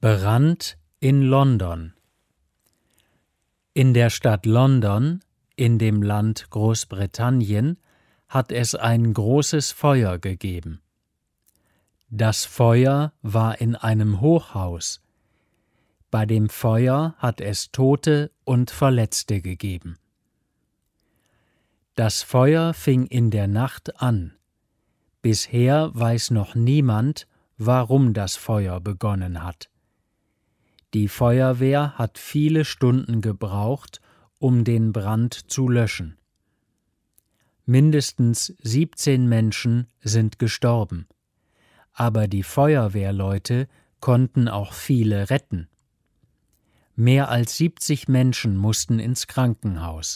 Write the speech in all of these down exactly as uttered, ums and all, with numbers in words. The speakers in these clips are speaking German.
Brand in London. In der Stadt London, in dem Land Großbritannien, hat es ein großes Feuer gegeben. Das Feuer war in einem Hochhaus. Bei dem Feuer hat es Tote und Verletzte gegeben. Das Feuer fing in der Nacht an. Bisher weiß noch niemand, warum das Feuer begonnen hat. Die Feuerwehr hat viele Stunden gebraucht, um den Brand zu löschen. Mindestens siebzehn Menschen sind gestorben, aber die Feuerwehrleute konnten auch viele retten. Mehr als siebzig Menschen mussten ins Krankenhaus.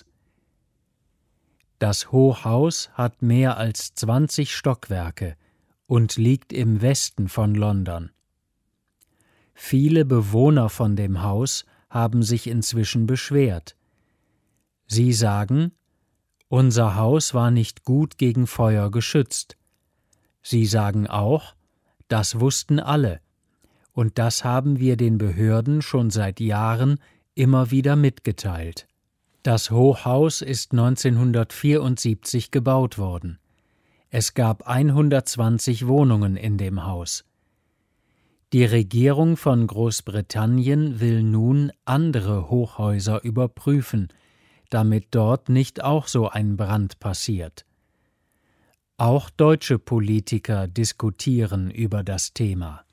Das Hochhaus hat mehr als zwanzig Stockwerke und liegt im Westen von London. Viele Bewohner von dem Haus haben sich inzwischen beschwert. Sie sagen, unser Haus war nicht gut gegen Feuer geschützt. Sie sagen auch, das wussten alle, und das haben wir den Behörden schon seit Jahren immer wieder mitgeteilt. Das Hochhaus ist neunzehnhundertvierundsiebzig gebaut worden. Es gab hundertzwanzig Wohnungen in dem Haus. Die Regierung von Großbritannien will nun andere Hochhäuser überprüfen, damit dort nicht auch so ein Brand passiert. Auch deutsche Politiker diskutieren über das Thema.